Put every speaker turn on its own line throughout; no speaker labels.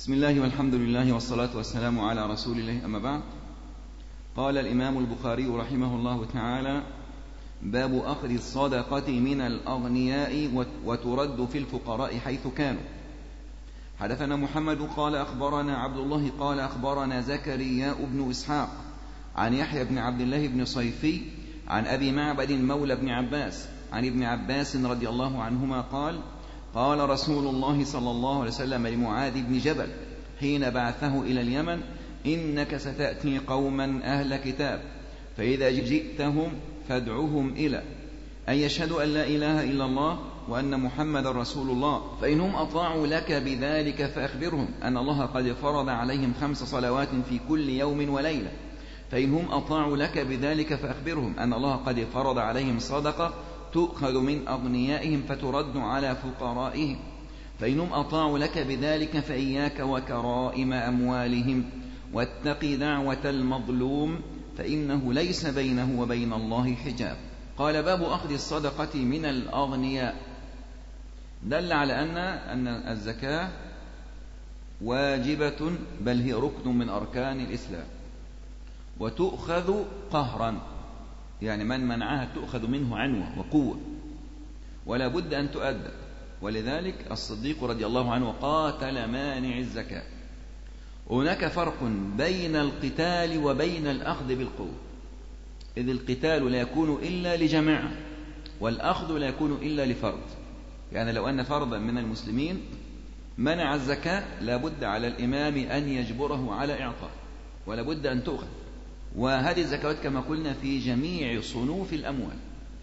بسم الله والحمد لله والصلاة والسلام على رسول الله، أما بعد. قال الإمام البخاري رحمه الله تعالى: باب أخذ الصدقة من الأغنياء وترد في الفقراء حيث كانوا. حدثنا محمد قال أخبرنا عبد الله قال أخبرنا زكريا بن إسحاق عن يحيى بن عبد الله بن صيفي عن أبي معبد مولى بن عباس عن ابن عباس رضي الله عنهما قال: قال رسول الله صلى الله عليه وسلم لمعاذ بن جبل حين بعثه إلى اليمن: إنك ستأتي قوما أهل كتاب، فإذا جئتهم فادعهم إلى أن يشهدوا أن لا إله إلا الله وأن محمد رسول الله، فإنهم أطاعوا لك بذلك فأخبرهم أن الله قد فرض عليهم 5 صلوات في كل يوم وليلة، فإنهم أطاعوا لك بذلك فأخبرهم أن الله قد فرض عليهم صدقة تؤخذ من أغنيائهم فترد على فقرائهم، فإنهم أطاعوا لك بذلك فإياك وكرائم أموالهم، واتق دعوة المظلوم فإنه ليس بينه وبين الله حجاب. قال: باب أخذ الصدقة من الأغنياء. دل على أن الزكاة واجبة، بل هي ركن من أركان الإسلام، وتؤخذ قهرا، يعني من منعها تؤخذ منه عنوة وقوة، ولا بد أن تؤدى. ولذلك الصديق رضي الله عنه قاتل مانع الزكاة. هناك فرق بين القتال وبين الأخذ بالقوة، إذ القتال لا يكون إلا لجماعة، والأخذ لا يكون إلا لفرد. يعني لو أن فردا من المسلمين منع الزكاة لا بد على الإمام أن يجبره على إعطاء، ولا بد أن تؤخذ. وهذه الزكوات كما قلنا في جميع صنوف الأموال،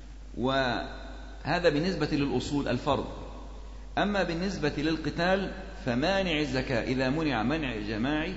وهذا بالنسبة للأصول الفرض. أما بالنسبة للقتال فمانع الزكاة إذا منع منع جماعي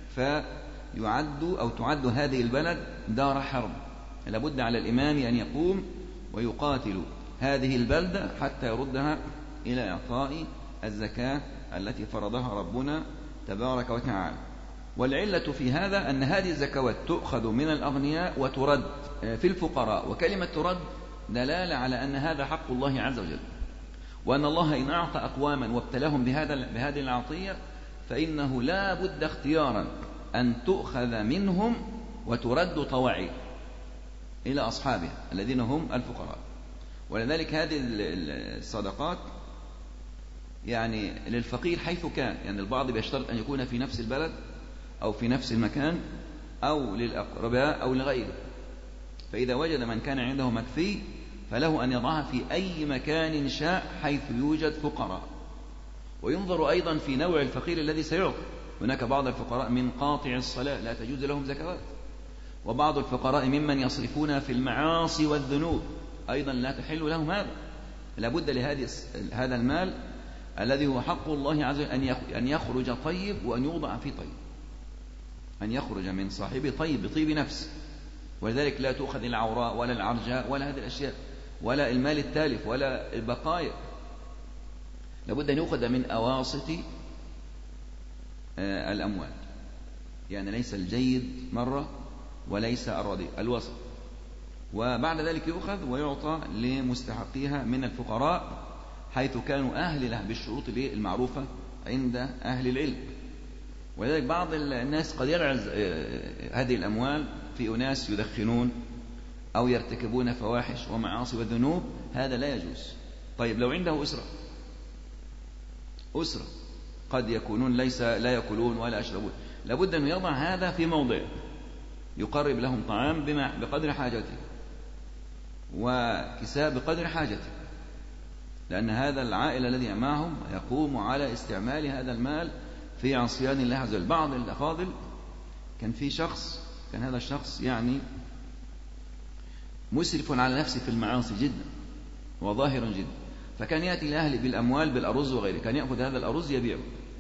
تعد هذه البلد دار حرب، لابد على الإمام أن يقوم ويقاتل هذه البلدة حتى يردها إلى إعطاء الزكاة التي فرضها ربنا تبارك وتعالى. والعلة في هذا أن هذه الزكوات تؤخذ من الأغنياء وترد في الفقراء، وكلمة ترد دلالة على أن هذا حق الله عز وجل، وأن الله إن أعطى أقواما وابتلاهم بهذه العطية فإنه لا بد اختيارا أن تؤخذ منهم وترد طوعي إلى أصحابها الذين هم الفقراء. ولذلك هذه الصدقات يعني للفقير حيث كان، يعني البعض بيشترط أن يكون في نفس البلد أو في نفس المكان أو للأقرباء أو لغيره، فإذا وجد من كان عنده مكفي فله أن يضعها في أي مكان شاء حيث يوجد فقراء. وينظر أيضا في نوع الفقير الذي سيعطى. هناك بعض الفقراء من قاطع الصلاة لا تجوز لهم زكوات، وبعض الفقراء ممن يصرفون في المعاصي والذنوب أيضا لا تحل لهم هذا. لابد هذا المال الذي هو حق الله عز وجل أن يخرج طيب وأن يوضع في طيب، أن يخرج من صاحبه طيب بطيب نفس. ولذلك لا تؤخذ العوراء ولا العرجاء ولا هذه الأشياء ولا المال التالف ولا البقايا، لابد أن يؤخذ من أواسط الأموال، يعني ليس الجيد مرة وليس الرديء، الوسط. وبعد ذلك يؤخذ ويعطى لمستحقيها من الفقراء حيث كانوا أهل له بالشروط المعروفة عند أهل العلم. ولذلك بعض الناس قد يرعز هذه الأموال في أناس يدخنون أو يرتكبون فواحش ومعاصي وذنوب، هذا لا يجوز. طيب لو عنده أسرة قد يكونون لا يأكلون ولا يشربون، لابد أن يضع هذا في موضع يقرب لهم طعام بقدر حاجته وكساء بقدر حاجته، لأن هذا العائلة الذي معهم يقوم على استعمال هذا المال في عصيان الله عز وجل. بعض الأفاضل كان هذا الشخص يعني مسرف على نفسه في المعاصي جدا وظاهرا جدا، فكان يأتي لأهله بالأموال بالأرز وغيره، كان يأخذ هذا الأرز يبيعه.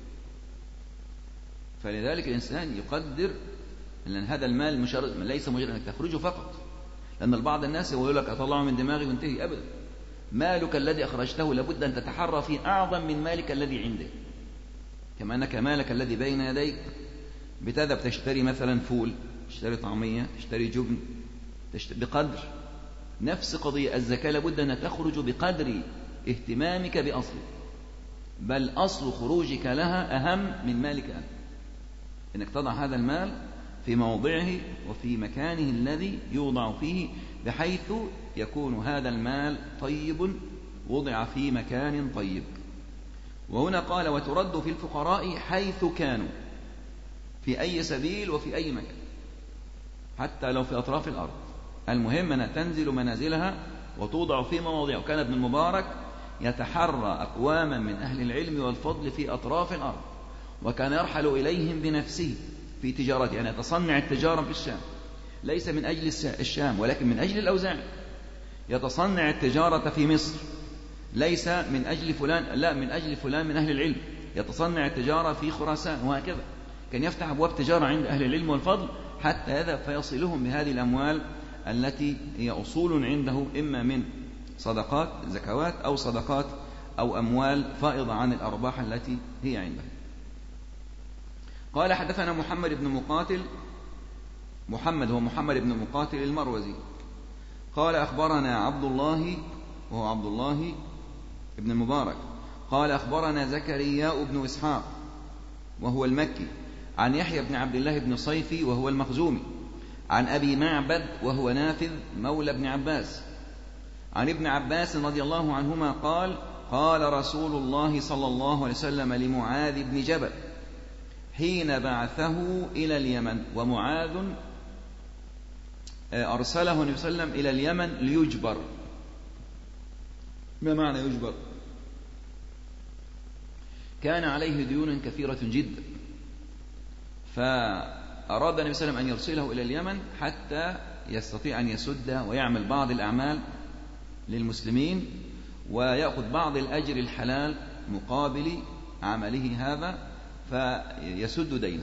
فلذلك الإنسان يقدر أن هذا المال ليس مجرد أنك تخرجه فقط، لأن البعض الناس يقول لك أطلعه من دماغي وانتهي. أبدا، مالك الذي أخرجته لابد أن تتحرى فيه أعظم من مالك الذي عندك، كما أنك مالك الذي بين يديك بتذهب تشتري مثلا فول، تشتري طعمية، تشتري جبن، بقدر. نفس قضية الزكاة لابد أن تخرج بقدر اهتمامك بأصله. بل أصل خروجك لها أهم من مالك أنت، إنك تضع هذا المال في موضعه وفي مكانه الذي يوضع فيه، بحيث يكون هذا المال طيب وضع في مكان طيب. وهنا قال وترد في الفقراء حيث كانوا، في أي سبيل وفي أي مكان، حتى لو في أطراف الأرض، المهم أنها تنزل منازلها وتوضع في مواضعه. كان ابن المبارك يتحرى أقواما من أهل العلم والفضل في أطراف الأرض، وكان يرحل إليهم بنفسه في تجارته، يعني يتصنع التجارة في الشام، ليس من أجل الشام ولكن من أجل الأوزاع. يتصنع التجارة في مصر ليس من أجل فلان، لا، من أجل فلان من أهل العلم. يتصنع التجارة في خراسان، وهكذا. كان يفتح أبواب تجارة عند أهل العلم والفضل حتى يذهب فيصلهم بهذه الأموال التي هي أصول عنده، إما من صدقات زكوات أو صدقات أو أموال فائضة عن الأرباح التي هي عنده. قال حدثنا محمد بن مقاتل، محمد هو محمد بن مقاتل المروزي، قال أخبرنا عبد الله وهو عبد الله بن المبارك، قال أخبرنا زكريا بن إسحاق وهو المكي، عن يحيى بن عبد الله بن صيفي وهو المخزومي، عن أبي معبد وهو نافذ مولى ابن عباس، عن ابن عباس رضي الله عنهما قال قال رسول الله صلى الله عليه وسلم لمعاذ بن جبل حين بعثه إلى اليمن، ومعاذ أرسله النبي صلى الله عليه وسلم إلى اليمن ليجبر. ما معنى يجبر؟ كان عليه ديون كثيرة جدا، فأراد النبي صلى الله عليه وسلم أن يرسله إلى اليمن حتى يستطيع أن يسد ويعمل بعض الأعمال للمسلمين ويأخذ بعض الأجر الحلال مقابل عمله هذا، فيسد دينه.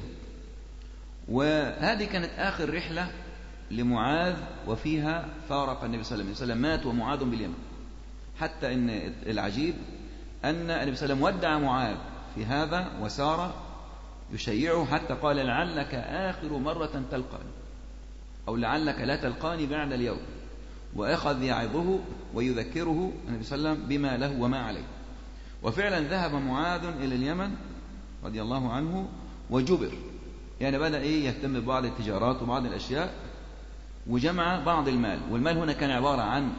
وهذه كانت آخر رحلة لمعاذ، وفيها فارق النبي صلى الله عليه وسلم، مات ومعاذ باليمن. حتى إن العجيب أن النبي صلى الله عليه وسلم ودع معاذ في هذا وسار يشيعه حتى قال لعلك آخر مرة تلقاني، أو لعلك لا تلقاني بعد اليوم، وأخذ يعظه ويذكره النبي صلى الله عليه وسلم بما له وما عليه. وفعلا ذهب معاذ إلى اليمن رضي الله عنه وجبر، يعني بدأ يهتم ببعض التجارات وبعض الأشياء، وجمع بعض المال. والمال هنا كان عبارة عن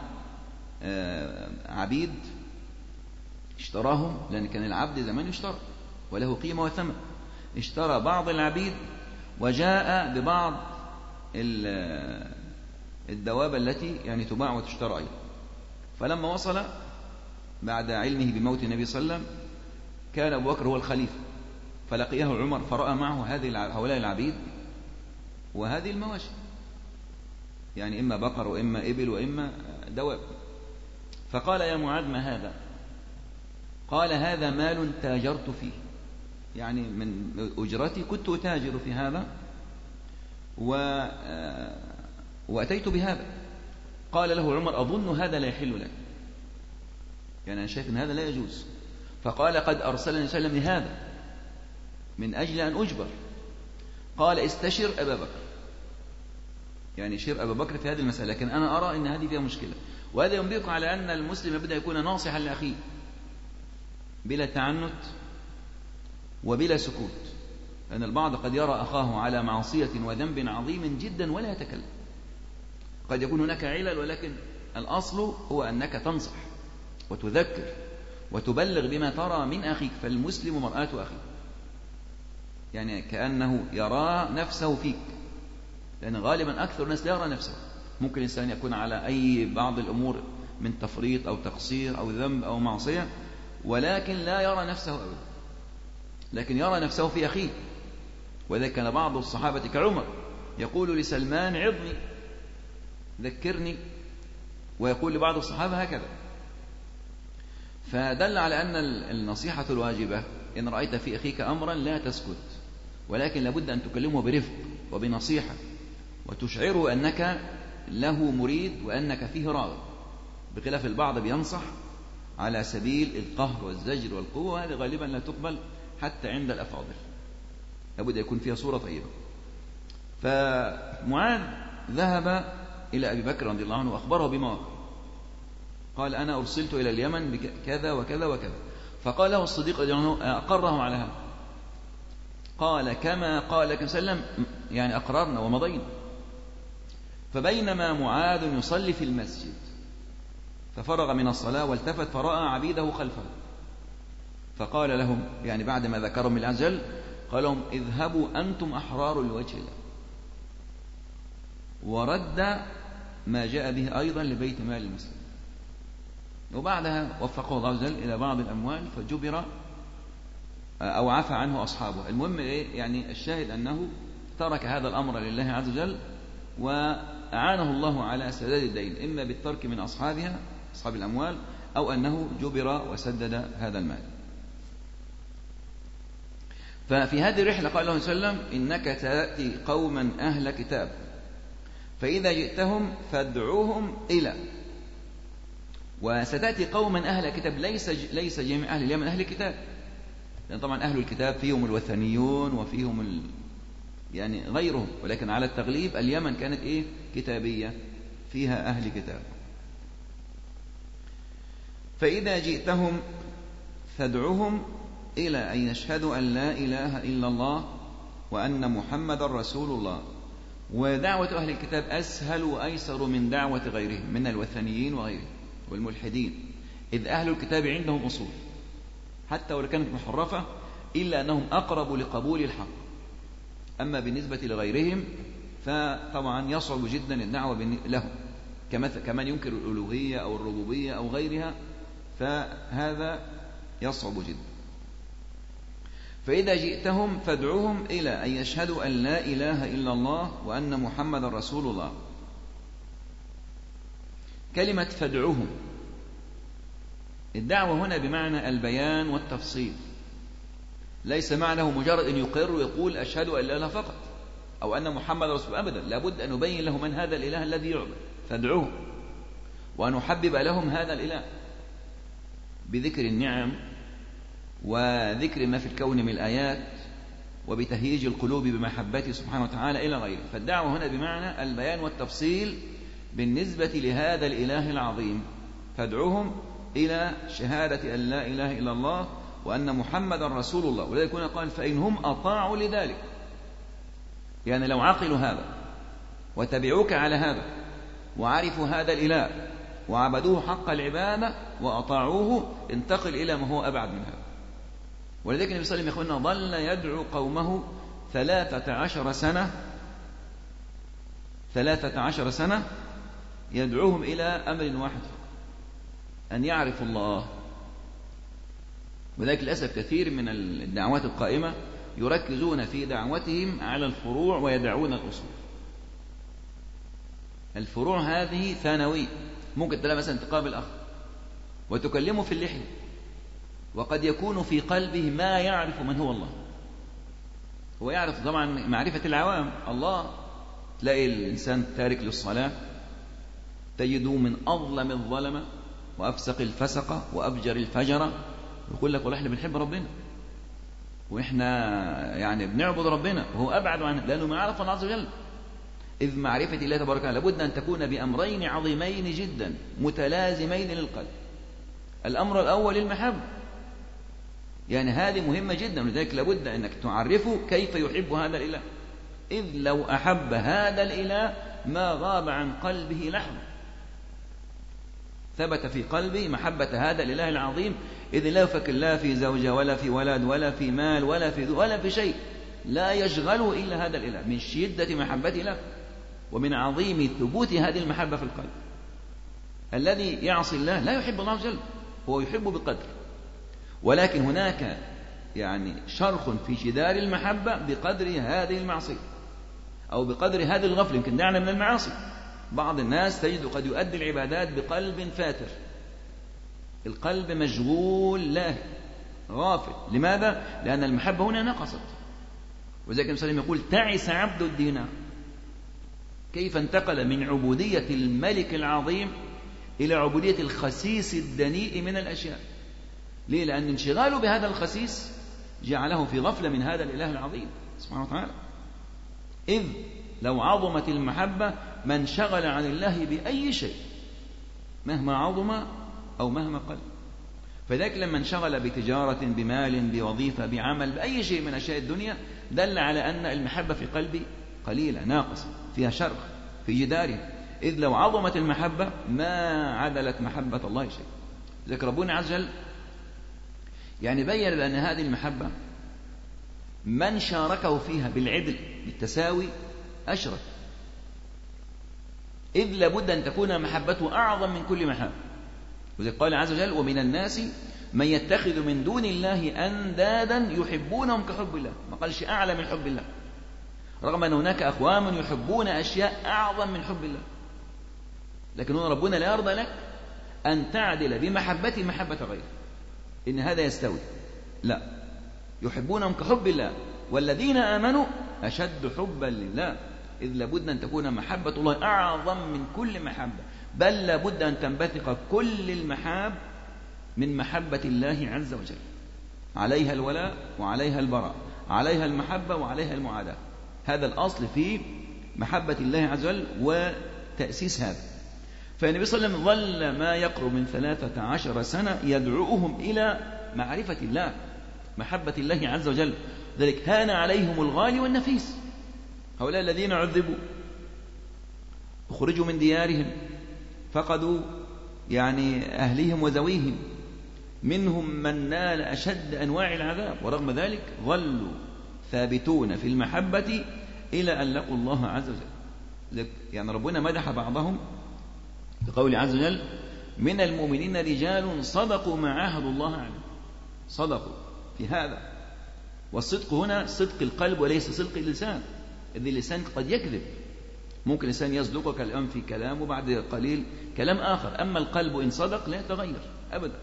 عبيد اشتراهم، لأن كان العبد زمان يشترى وله قيمة وثمن. اشترى بعض العبيد وجاء ببعض الدواب التي يعني تباع وتشترى أيضا. فلما وصل بعد علمه بموت النبي صلى الله عليه وسلم، كان أبو بكر هو الخليفة، فلقيه عمر فرأى معه هؤلاء العبيد وهذه المواشي، يعني إما بقر وإما إبل وإما دواب. فقال يا معاذ ما هذا؟ قال هذا مال تاجرت فيه، يعني من أجرتي كنت أتاجر في هذا وأتيت بهذا. قال له عمر أظن هذا لا يحل لك، يعني أنا شايف أن هذا لا يجوز. فقال قد أرسلني صلى الله عليه وسلم لهذا من أجل أن أجبر. قال استشر أبا بكر، يعني شير أبا بكر في هذه المسألة، لكن أنا أرى أن هذه فيها مشكلة. وهذا ينبئك على أن المسلم بدأ يكون ناصحا لأخيه بلا تعنت وبلا سكوت، لأن البعض قد يرى أخاه على معصية وذنب عظيم جدا ولا يتكلم. قد يكون هناك علل، ولكن الأصل هو أنك تنصح وتذكر وتبلغ بما ترى من أخيك، فالمسلم مرآة أخيه، يعني كأنه يرى نفسه فيك، لأن غالبا أكثر الناس لا يرى نفسه. ممكن الإنسان يكون على أي بعض الأمور من تفريط أو تقصير أو ذنب أو معصية، ولكن لا يرى نفسه أبدا، لكن يرى نفسه في أخيه. وذلك كان بعض الصحابة كعمر يقول لسلمان عظني ذكرني، ويقول لبعض الصحابة هكذا. فدل على أن النصيحة الواجبة إن رأيت في أخيك أمرا لا تسكت، ولكن لابد أن تكلمه برفق وبنصيحة، وتشعره أنك له مريد وأنك فيه راغب، بخلاف البعض بينصح على سبيل القهر والزجر والقوة، وهذه غالبا لا تقبل حتى عند الأفاضل، لابد يكون فيها صورة طيبة. فمعاذ ذهب إلى أبي بكر رضي الله عنه وأخبره بما وقع. قال أنا أرسلت إلى اليمن بكذا وكذا وكذا. فقال له الصديق رضي الله عنه أقره على هذا؟ قال كما قال لك وسلم، يعني أقررنا ومضينا. فبينما معاذ يصلي في المسجد ففرغ من الصلاة والتفت فرأى عبيده خلفه، فقال لهم، يعني بعد ما ذكرهم الله عز وجل، قال لهم اذهبوا أنتم أحرار لوجه الله، ورد ما جاء به أيضا لبيت مال المسلمين. وبعدها وفقه الله عز وجل إلى بعض الأموال فجبر أو عفى عنه أصحابه. المهم إيه؟ يعني الشاهد أنه ترك هذا الأمر لله عز وجل، وأعانه الله على سداد الدين، إما بالترك من أصحابها أصحاب الأموال، أو أنه جبر وسدد هذا المال. ففي هذه الرحلة قال الله صلى الله عليه وسلم إنك تأتي قوما أهل كتاب فإذا جئتهم فادعوهم إلى، وستأتي قوما أهل كتاب، ليس جميع أهل اليمن أهل كتاب، لأن طبعا أهل الكتاب فيهم الوثنيون وفيهم يعني غيرهم، ولكن على التغليب اليمن كانت إيه؟ كتابية، فيها أهل كتاب. فإذا جئتهم فادعوهم إلى أن يشهدوا أن لا إله إلا الله وأن محمد رسول الله. ودعوة أهل الكتاب أسهل وأيسر من دعوة غيرهم من الوثنيين وغيرهم والملحدين، إذ أهل الكتاب عندهم أصول حتى ولو كانت محرفة، إلا أنهم أقرب لقبول الحق. أما بالنسبة لغيرهم فطبعا يصعب جدا الدعوة لهم، كمن ينكر الألوهية أو الربوبية أو غيرها، فهذا يصعب جدا. فإذا جئتهم فادعوهم إلى أن يشهدوا أن لا إله إلا الله وأن محمد رسول الله. كلمة فادعوهم، الدعوة هنا بمعنى البيان والتفصيل، ليس معناه مجرد أن يقر ويقول أشهد أن لا إله فقط أو أن محمد رسول، أبدا، لابد أن نبين له من هذا الإله الذي يعبد، فادعوه، وأن نحبب لهم هذا الإله بذكر النعم وذكر ما في الكون من الآيات، وبتهييج القلوب بمحبته سبحانه وتعالى إلى غيره. فالدعوة هنا بمعنى البيان والتفصيل بالنسبة لهذا الإله العظيم، فادعوهم إلى شهادة أن لا إله إلا الله وأن محمد رسول الله. ولذلك هنا قال فإنهم أطاعوا لذلك، يعني لو عقلوا هذا وتبعوك على هذا وعرفوا هذا الإله وعبدوه حق العبادة وأطاعوه، انتقل إلى ما هو أبعد من هذا. ولذلك النبي صلى الله عليه وسلم ظل يدعو قومه 13 سنة يدعوهم إلى أمر واحد، أن يعرفوا الله. ولذلك للأسف كثير من الدعوات القائمة يركزون في دعوتهم على الفروع ويدعون الأصول. الفروع هذه ثانوية، ممكن تلاقي مثلا تقابل أخ وتكلمه في اللحية، وقد يكون في قلبه ما يعرف من هو الله. هو يعرف طبعا معرفة العوام الله، تلاقي الإنسان تارك للصلاة تجده من أظلم الظلمة وأفسق الفسقة وأفجر الفجرة، يقول لك والله احنا بنحب ربنا وإحنا يعني بنعبد ربنا، وهو أبعد عنه لأنه ما عرف الله عز وجل. إذ معرفة الله تبارك وتعالى لابد أن تكون بأمرين عظيمين جدا متلازمين للقلب. الأمر الأول المحبة، يعني هذه مهمة جدا، ولذلك لابد أنك تعرفه كيف يحب هذا الإله، إذ لو أحب هذا الإله ما غاب عن قلبه لحظة، ثبت في قلبه محبة هذا الإله العظيم، إذ لا يفكر لا في زوجة ولا في ولد ولا في مال ولا في شيء، لا يشغله إلا هذا الإله من شدة محبته له ومن عظيم ثبوت هذه المحبة في القلب. الذي يعصي الله لا يحب الله عز وجل، هو يحب بقدر، ولكن هناك يعني شرخ في جدار المحبة بقدر هذه المعصية أو بقدر هذه الغفلة. يمكن دعنا من المعاصي، بعض الناس تجد قد يؤدي العبادات بقلب فاتر، القلب مشغول لاهي غافل. لماذا؟ لأن المحبة هنا نقصت. وذلك النبي صلى الله عليه وسلم يقول تعس عبد الدينار، كيف انتقل من عبودية الملك العظيم إلى عبودية الخسيس الدنيء من الأشياء. ليه؟ لأن انشغاله بهذا الخسيس جعله في غفلة من هذا الإله العظيم سبحانه وتعالى. إذ لو عظمت المحبة ما انشغل عن الله بأي شيء مهما عظم أو مهما قل. فذلك لما انشغل بتجارة بمال بوظيفة بعمل بأي شيء من أشياء الدنيا دل على أن المحبة في قلبي قليلة ناقصة فيها شرخ في جداره، إذ لو عظمت المحبة ما عدلت محبة الله شيء. ذلك ربنا عز وجل يعني بين بأن هذه المحبة من شاركه فيها بالعدل بالتساوي أشرك، إذ لابد أن تكون محبته أعظم من كل محبة. وذلك قال عز وجل ومن الناس من يتخذ من دون الله أندادا يحبونهم كحب الله، ما قالش أعلى من حب الله، رغم أن هناك أقوام يحبون أشياء أعظم من حب الله، لكن هنا ربنا لا يرضى لك أن تعدل بمحبة محبة غيره إن هذا يستوي، لا، يحبونهم كحب الله والذين آمنوا أشد حبا لله، إذ لابد أن تكون محبة الله أعظم من كل محبة، بل لابد أن تنبثق كل المحاب من محبة الله عز وجل، عليها الولاء وعليها البراء، عليها المحبة وعليها المعاداة. هذا الأصل في محبة الله عز وجل وتأسيس هذا. فالنبي صلى الله عليه وسلم ظل ما يقرب من 13 سنة يدعوهم إلى معرفة الله، محبة الله عز وجل. ذلك هان عليهم الغالي والنفيس، هؤلاء الذين عذبوا أخرجوا من ديارهم، فقدوا يعني أهليهم وذويهم، منهم من نال أشد أنواع العذاب، ورغم ذلك ظلوا ثابتون في المحبة إلى أن لقوا الله عز وجل. يعني ربنا مدح بعضهم بقول عز وجل من المؤمنين رجال صدقوا ما عاهدوا الله عليه، صدقوا في هذا، والصدق هنا صدق القلب وليس صدق اللسان، إذ اللسان قد يكذب، ممكن الإنسان يصدقك الآن في كلام وبعد قليل كلام آخر، أما القلب إن صدق لا يتغير أبدا.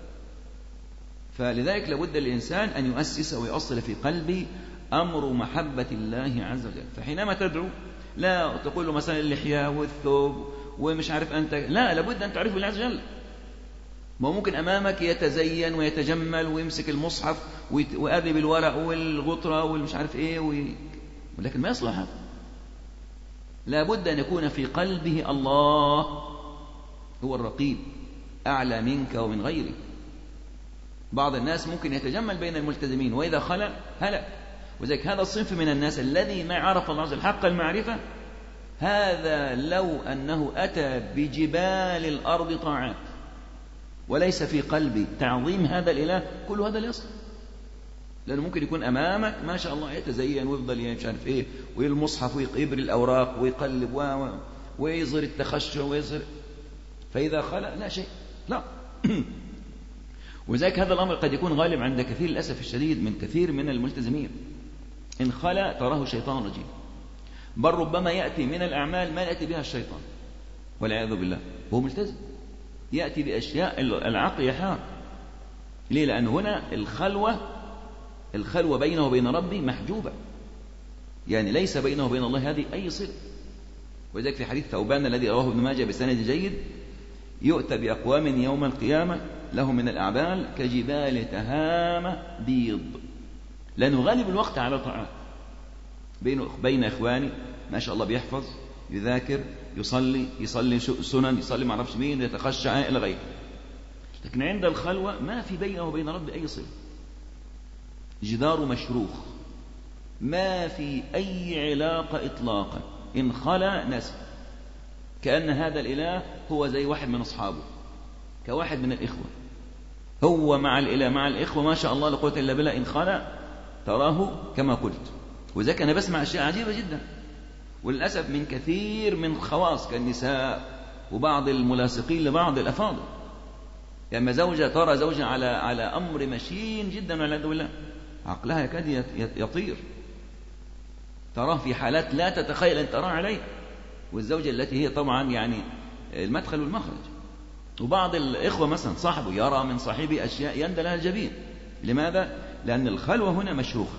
فلذلك لابد الإنسان أن يؤسس ويؤصل في قلبه أمر محبة الله عز وجل. فحينما تدعو لا تقول له مثلا اللحية والثوب ومش عارف أنت، لا، لابد أن تعرفه الله عز وجل. ما ممكن أمامك يتزين ويتجمل ويمسك المصحف ويقلب الورق والغطرة والمش عارف إيه ولكن ما يصلح هذا. لابد أن يكون في قلبه الله هو الرقيب أعلى منك ومن غيرك. بعض الناس ممكن يتجمل بين الملتزمين وإذا خلى هلك، وذلك هذا الصنف من الناس الذي ما عرف الله عز وجل حق المعرفة، هذا لو أنه أتى بجبال الأرض طاعات وليس في قلبي تعظيم هذا الإله، كل هذا لا يصلح، لأنه ممكن يكون أمامك ما شاء الله يتزين ويفضل مش عارف إيه والمصحف ويقبل الأوراق ويقلب ويظهر التخشع ويظهر، فإذا خلى لا شيء، لا. وذلك هذا الأمر قد يكون غالب عند كثير للأسف الشديد من كثير من الملتزمين، إن خلى تراه شيطان رجيم، بل ربما يأتي من الأعمال ما يأتي بها الشيطان والعياذ بالله، هو ملتزم يأتي بأشياء العقل يحار. ليه؟ لأن هنا الخلوة بينه وبين ربه محجوبة، يعني ليس بينه وبين الله هذه أي صلة. وذلك في حديث ثوبان الذي رواه ابن ماجه بسند جيد، يؤتى بأقوام يوم القيامة لهم من الأعمال كجبال تهامة بيض، لأنه غالب الوقت على طاعات بين إخواني ما شاء الله بيحفظ يذاكر يصلي سنن، يصلي ما عرفش مين، يتخشع إلى غيره، لكن عند الخلوة ما في بينه وبين ربه أي صلة، جدار مشروخ، ما في أي علاقة إطلاقا، إن خلا نسى، كأن هذا الإله هو زي واحد من أصحابه، كواحد من الإخوة، هو مع الإله مع الإخوة ما شاء الله لا قوة إلا بالله، إن خلا تراه كما قلت. وذلك أنا بسمع أشياء عجيبة جدا، وللأسف من كثير من الخواص كالنساء وبعض الملاصقين لبعض الأفاضل، يعني زوجة ترى زوجة على أمر مشين جدا والعياذ بالله، عقلها يكاد يطير، تراه في حالات لا تتخيل أن تراه عليه، والزوجة التي هي طبعا يعني المدخل والمخرج. وبعض الإخوة مثلا صاحبه يرى من صاحبه أشياء يندى لها الجبين. لماذا؟ لأن الخلوة هنا مشروخة.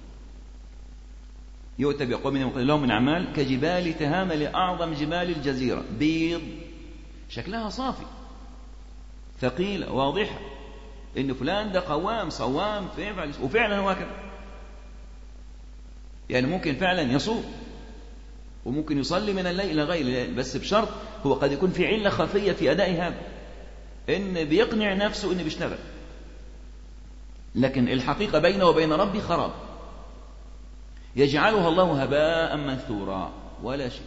يؤتى بقوم لهم من أعمال كجبال تهامة لأعظم جبال الجزيرة، بيض، شكلها صافي ثقيلة واضحة، إن فلان ده قوام صوام فيفعل، وفعلا هو كذا، يعني ممكن فعلا يصوم وممكن يصلي من الليل إلى غيره، بس بشرط هو قد يكون في علة خفية في أداء هذا، إن بيقنع نفسه إنه بيشتغل، لكن الحقيقة بينه وبين ربي خراب، يجعلها الله هباء منثورا ولا شيء،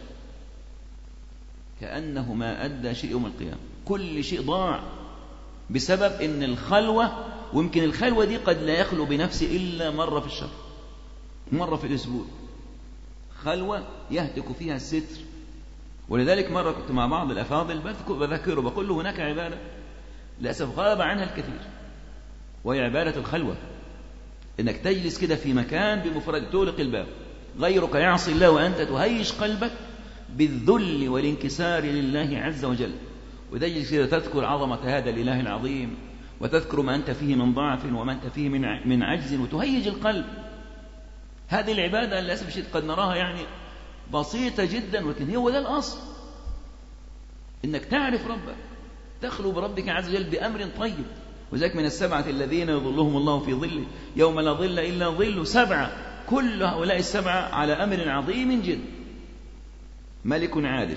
كأنه ما أدى شيء يوم القيامة. كل شيء ضاع بسبب إن الخلوة، ويمكن الخلوة دي قد لا يخلو بنفسه إلا مرة في الشهر، مرة في الأسبوع، خلوة يهتك فيها الستر. ولذلك مرة كنت مع بعض الأفاضل بذكره بقول له هناك عبادة للأسف غاب عنها الكثير، وهي عبادة الخلوة، إنك تجلس كده في مكان بمفرد، تغلق الباب، غيرك يعصي الله وأنت تهيج قلبك بالذل والانكسار لله عز وجل، وتجلس كده تذكر عظمة هذا الإله العظيم، وتذكر ما أنت فيه من ضعف وما أنت فيه من عجز، وتهيج القلب. هذه العبادة للأسف الشديد قد نراها يعني بسيطة جدا، ولكن هو ده الأصل، إنك تعرف ربك، تخلو بربك عز وجل بأمر طيب. وذلك من السبعة الذين يظلهم الله في ظله يوم لا ظل إلا ظله، سبعة، كل هؤلاء السبعة على أمر عظيم جدا. ملك عادل،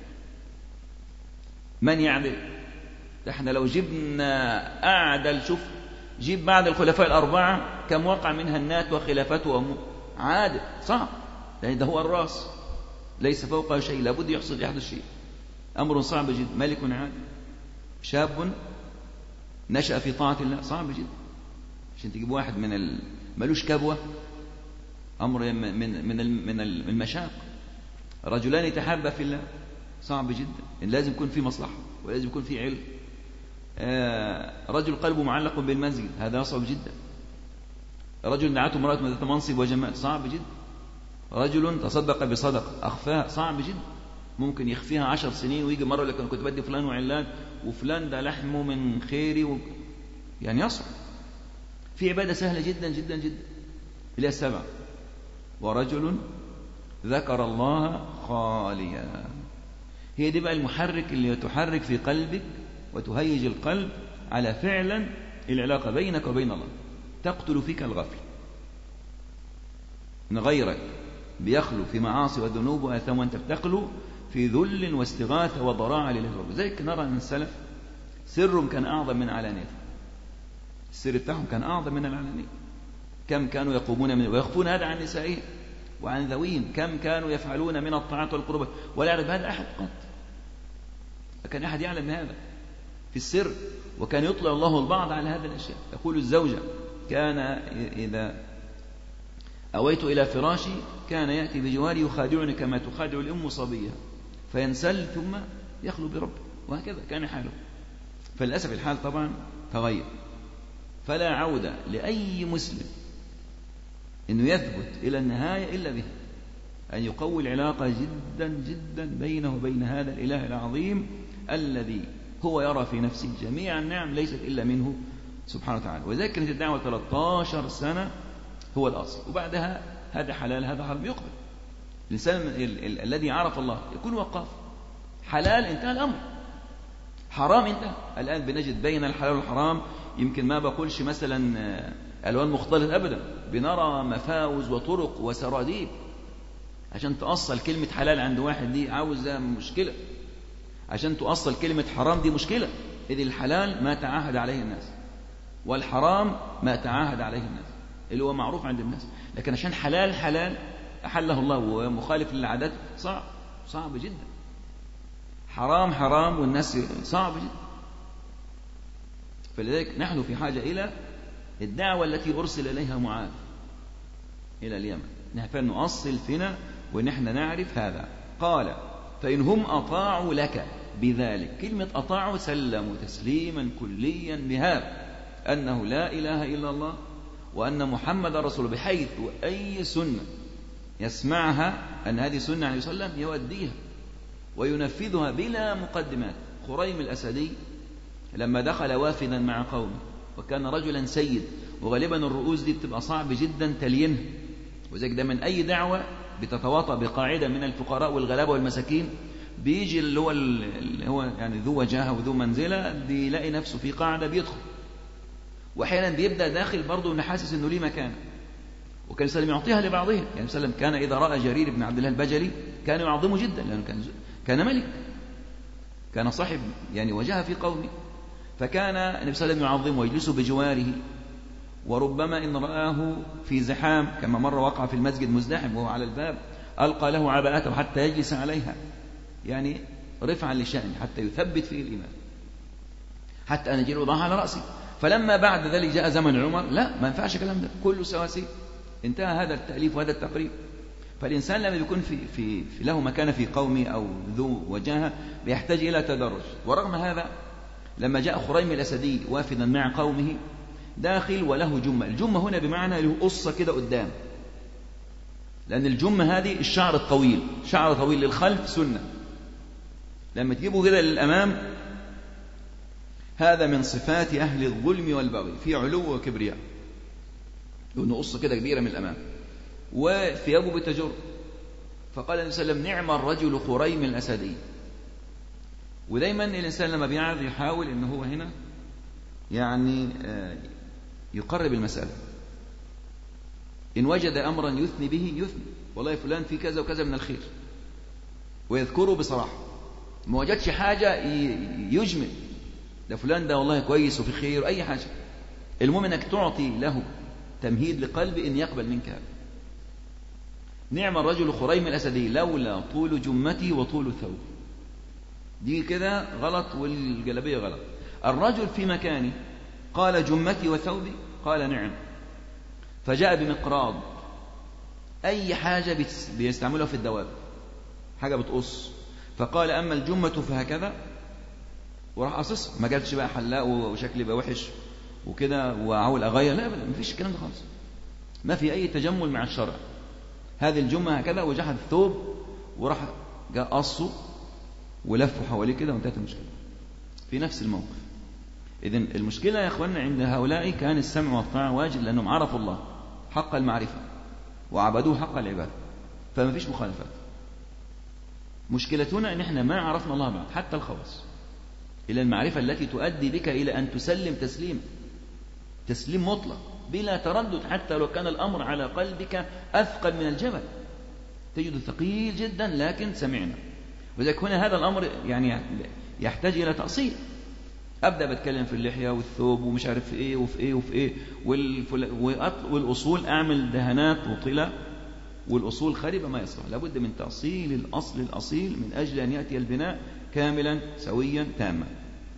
من يعدل؟ احنا لو جبنا أعدل، شوف جيب بعد الخلفاء الأربعة كم وقع منها النات وخلافته عادل، صعب، لأن ده هو الرأس، ليس فوقه شيء، لابد يحدث شيء، أمر صعب جدا. ملك عادل، شاب نشأ في طاعة الله، صعب جدا. عشان تجيب واحد ملوش كبوة، أمر من المشاق. رجلان يتحابا في الله، صعب جدا، لازم يكون في مصلحة ولازم يكون في علم. رجل قلبه معلق بالمسجد، هذا صعب جدا. رجل دعته امرأة ذات منصب وجمال، صعب جدا. رجل تصدق بصدقة أخفاها، صعب جدا، ممكن يخفيها 10 سنين ويجي مرة لك أنا كنت بدي فلان وعلان وفلان ده لحمه من خيري يعني يصعب. في عبادة سهلة جدا جدا جدا إلى 7. ورجل ذكر الله خاليا، هي دي بقى المحرك اللي تحرك في قلبك وتهيج القلب على فعلا العلاقة بينك وبين الله. تقتل فيك الغفل، إن غيرك بيخلو في معاصي وذنوب وآثام وأنت بتخلو في ذل واستغاثة وضراعة لله رب. ذلك نرى أن السلف سرهم كان أعظم من علانيته، السر بتاعهم كان أعظم من العلانية. كم كانوا يقومون من ويخفون هذا عن نسائهم وعن ذويهم، كم كانوا يفعلون من الطاعات والقربات ولا يعرف هذا أحد قط. فكان أحد يعلم هذا في السر، وكان يطلع الله البعض على هذه الأشياء. يقول الزوجة كان إذا أويت إلى فراشي كان يأتي بجواري يخادعني كما تخادع الأم صبيها، فينسل ثم يخلو بربه، وهكذا كان حاله. فللأسف الحال طبعا تغير، فلا عودة لأي مسلم أنه يثبت إلى النهاية إلا به، أن يقوي العلاقة جدا جدا بينه وبين هذا الإله العظيم الذي هو يرى في نفسه جميع النعم ليست إلا منه سبحانه وتعالى. وذلك كانت الدعوة 13 سنة هو الأصل، وبعدها هذا حلال هذا حرام يقبل. الإنسان الذي عرف الله يكون وقاف، حلال انتهى الأمر، حرام انتهى. الآن بنجد بين الحلال والحرام يمكن ما بقولش مثلا ألوان مختلط أبدا، بنرى مفاوز وطرق وسراديب. عشان تأصل كلمة حلال عند واحد دي عاوزة مشكلة، عشان تؤصل كلمة حرام دي مشكلة. إذ الحلال ما تعاهد عليه الناس، والحرام ما تعاهد عليه الناس اللي هو معروف عند الناس. لكن عشان حلال أحله الله ومخالف للعادات صعب جدا. حرام والناس صعب جدا. فلذلك نحن في حاجة إلى الدعوة التي أرسل إليها معاذ إلى اليمن، نحن نؤصل فينا ونحن نعرف هذا. قال فإن هم أطاعوا لك بذلك، كلمة أطاعوا سلموا تسليما كليا بهذا أنه لا إله إلا الله وأن محمد رسول، بحيث أي سنة يسمعها أن هذه سنة عليه وسلم يوديها وينفذها بلا مقدمات. خريم الأسدي لما دخل وافدا مع قومه وكان رجلا سيد، وغالبا الرؤوس دي بتبقى صعب جدا تلينها، وذلك ده من أي دعوة بتتواطأ بقاعدة من الفقراء والغلابة والمساكين، بيجي اللي هو يعني ذو وجاهة وذو منزلة بيلاقي نفسه في قاعدة بيدخل، وأحيانا بيبدأ داخل برضه ونحاسس إنه ليه مكان. وكان سلم يعطيها لبعضهم، يعني سلم كان إذا رأى جرير بن عبد الله البجلي كان يعظمه جدا، لأنه كان ملك، كان صاحب يعني وجاهة في قومه، فكان النبي صلى الله عليه وسلم يعظمه ويجلسه بجواره وربما إن رآه في زحام كما مرة وقع في المسجد مزدحم وهو على الباب ألقى له عباءته حتى يجلس عليها، يعني رفعا لشأنه حتى يثبت فيه الإيمان، حتى أن يجيل وضعها على رأسه. فلما بعد ذلك جاء زمن عمر، لا ما ينفعش الكلام ده، كله سواسية، انتهى هذا التأليف وهذا التقريب. فالإنسان لما يكون في له مكانة في قومه أو ذو وجاهة بيحتاج إلى تدرج. ورغم هذا لما جاء خريم الأسدي وافدا مع قومه داخل وله جمة، الجمة هنا بمعنى له قصة كده قدام، لأن الجمة هذه الشعر الطويل، شعر طويل للخلف سنة، لما تجيبه كده للأمام هذا من صفات أهل الظلم والبغي، في علو وكبرياء، لأنه قصة كده كبيرة من الأمام، وثيابه بتجر. فقال النبي صلى الله عليه وسلم نعم الرجل خريم الأسدي. ودايما الإنسان لما بيعرض يحاول إن هو هنا يعني يقرب المسألة، إن وجد أمرا يثني به يثني، والله فلان في كذا وكذا من الخير، ويذكره بصراحة. ما وجدش حاجة يجمل، ده فلان ده والله كويس وفي خير أي حاجة، المهم أنك تعطي له تمهيد لقلب إن يقبل منك هذا. نعم الرجل خريم الأسدي لولا طول جمتي وطول ثوب، دي كده غلط والجلبية غلط. الرجل في مكانه قال جمتي وثوبي، قال نعم، فجاء بمقراض أي حاجة بيستعملها في الدواب، حاجة بتقص، فقال أما الجمة فهكذا، وراح قصص، ما قالش بقى حلاق وشكلي بقى وحش وكده وعاول أغير، لا ما فيش الكلام ده خالص، ما في أي تجمل مع الشرع. هذه الجمة هكذا، وجحد الثوب وراح جاء قصه ولفه حواليه كده وانتهت المشكلة في نفس الموقف. إذن المشكلة يا أخواننا عند هؤلاء كان السمع والطاعة واجب، لأنهم عرفوا الله حق المعرفة وعبدوه حق العبادة، فما فيش مخالفات. مشكلتنا أن احنا ما عرفنا الله بعد، حتى الخواص، إلى المعرفة التي تؤدي بك إلى أن تسلم تسليم مطلق بلا تردد، حتى لو كان الأمر على قلبك أثقل من الجبل، تجد ثقيل جدا لكن سمعنا. وذلك هنا هذا الأمر يعني يحتاج إلى تأصيل. أبدأ بتكلم في اللحية والثوب ومش عارف في إيه وفي إيه وفي إيه والأصول أعمل دهانات وطلة، والأصول خربة ما يصلح، لابد من تأصيل الأصل الأصيل من أجل أن يأتي البناء كاملا سويا تاما.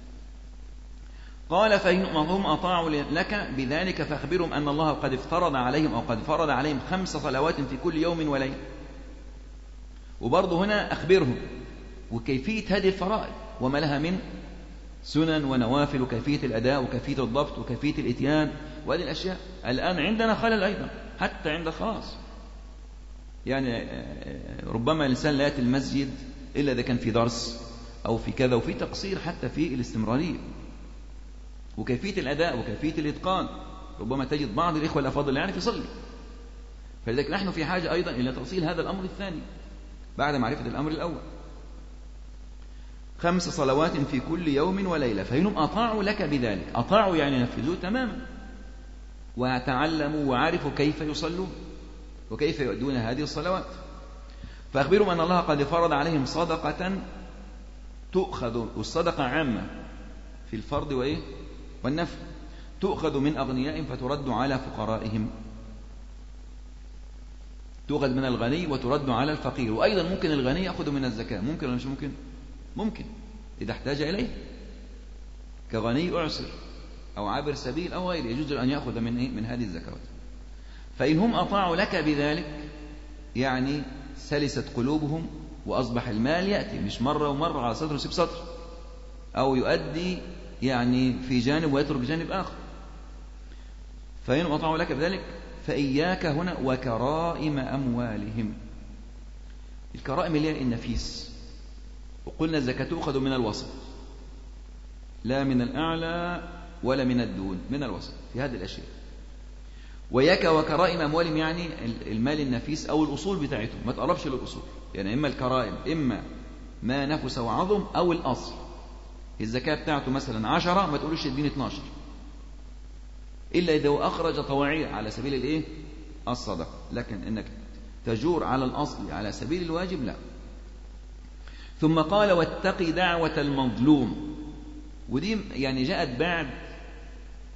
قال فإنهم أطاعوا لك بذلك فأخبرهم أن الله قد افترض عليهم أو قد فرض عليهم 5 صلوات في كل يوم وليلة. وبرضه هنا أخبرهم وكيفية هذه الفرائض وما لها من سنن ونوافل، وكيفية الأداء وكيفية الضبط وكيفية الإتيان، وهذه الأشياء الآن عندنا خلل أيضا حتى عند الخاص. يعني ربما الإنسان لا يأتي المسجد إلا إذا كان في درس أو في كذا، وفي تقصير حتى في الاستمرارية وكيفية الأداء وكيفية الإتقان. ربما تجد بعض الإخوة الأفاضل لا يعرف يصلي، فلذلك نحن في حاجة أيضا إلى تأصيل هذا الأمر الثاني بعد معرفة الأمر الأول. 5 صلوات في كل يوم وليلة فإنهم أطاعوا لك بذلك، أطاعوا يعني نفذوه تماما، وتعلموا وعرفوا كيف يصلون وكيف يؤدون هذه الصلوات. فأخبرهم أن الله قد فرض عليهم صدقة تؤخذ، والصدقة عامة في الفرض وإيه والنفل، تؤخذ من أغنيائهم فترد على فقرائهم، تؤخذ من الغني وترد على الفقير. وأيضا ممكن الغني يأخذ من الزكاة، ممكن ولا مش ممكن؟ ممكن إذا احتاج إليه، كغني أعسر أو عابر سبيل أو غيره، يجوز أن يأخذ من هذه الزكوات. فإنهم أطاعوا لك بذلك يعني سلست قلوبهم، وأصبح المال يأتي مش مرة ومرة على سطر وسيب سطر، أو يؤدي يعني في جانب ويترك جانب آخر. فإنهم أطاعوا لك بذلك فإياك هنا وكرائم أموالهم. الكرائم اللي هي النفيس، وقلنا الزكاة تؤخذ من الوسط، لا من الأعلى ولا من الدون، من الوسط في هذه الأشياء. وياك وكرائم أموالهم يعني المال النفيس أو الأصول بتاعتهم، ما تقربش للأصول، يعني إما الكرائم إما ما نفس وعظم أو الأصل. الزكاة بتاعته مثلا 10، ما تقولوش اديني 12، إلا إذا هو أخرج طواعية على سبيل الإيه الصدقة، لكن إنك تجور على الأصل على سبيل الواجب لا. ثم قال واتقي دعوة المظلوم، ودي يعني جاءت بعد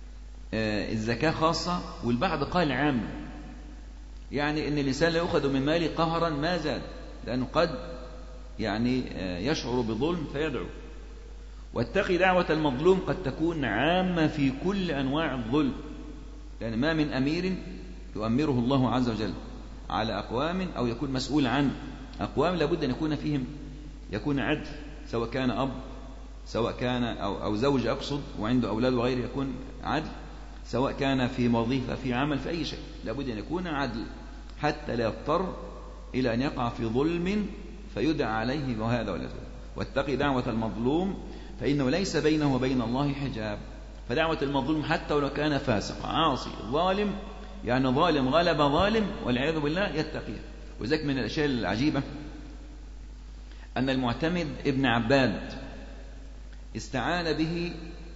الزكاة خاصة، والبعض قال عامة، يعني إن الإنسان لا يؤخذ من ماله قهرا ما زاد، لأنه قد يعني يشعر بظلم فيدعو. واتقي دعوة المظلوم قد تكون عامة في كل أنواع الظلم، لأن ما من أمير يؤمره الله عز وجل على أقوام أو يكون مسؤول عن أقوام لابد أن يكون فيهم يكون عدل، سواء كان أب، سواء كان أو زوج أقصد وعنده أولاد وغيره يكون عدل، سواء كان في وظيفة في عمل في أي شيء لابد أن يكون عدل، حتى لا يضطر إلى أن يقع في ظلم فيدعى عليه وهذا ولا ذاك. واتقي دعوة المظلوم فإنه ليس بينه وبين الله حجاب. فدعوة المظلوم حتى ولو كان فاسق عاصي ظالم، يعني ظالم غلب ظالم والعياذ بالله، يتقيه. وذلك من الأشياء العجيبة أن المعتمد ابن عباد استعان به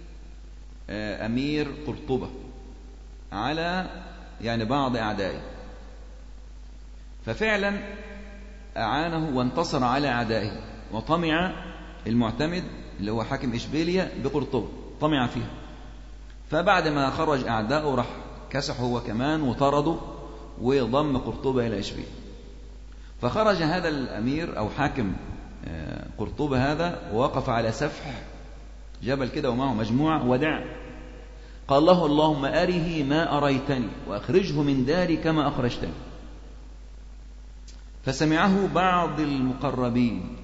أمير قرطبة على يعني بعض أعدائه، ففعلا أعانه وانتصر على أعدائه، وطمع المعتمد اللي هو حاكم إشبيلية بقرطبة، طمع فيها. فبعد ما خرج أعداؤه راح كسح هو كمان وطرده وضم قرطبة إلى إشبيلية. فخرج هذا الأمير أو حاكم قرطبة هذا ووقف على سفح جبل كده ومعه مجموعة ودع، قال له اللهم أره ما أريتني وأخرجه من داري كما أخرجتني. فسمعه بعض المقربين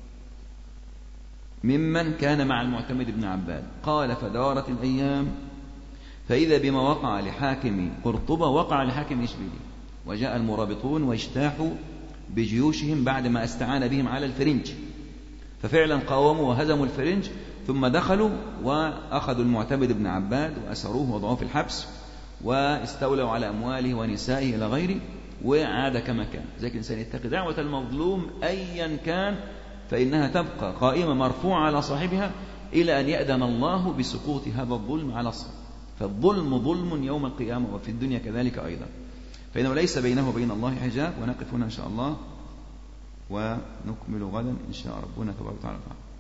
ممن كان مع المعتمد بن عباد، قال فدارت الأيام فإذا بما وقع لحاكم قرطبة وقع لحاكم إشبيلية، وجاء المرابطون واجتاحوا بجيوشهم بعد ما استعان بهم على الفرنج، ففعلا قاوموا وهزموا الفرنج، ثم دخلوا وأخذوا المعتمد بن عباد وأسروه وضعوه في الحبس واستولوا على أمواله ونسائه إلى غيره، وعاد كما كان. ذلك الإنسان يتقي دعوة المظلوم أيا كان، فإنها تبقى قائمة مرفوعة على صاحبها إلى أن يأذن الله بسقوط هذا الظلم على الصاحب. فالظلم ظلم يوم القيامة وفي الدنيا كذلك أيضا، فإنه ليس بينه وبين الله حجاب. ونقف هنا إن شاء الله ونكمل غدا إن شاء ربنا تبارك وتعالى.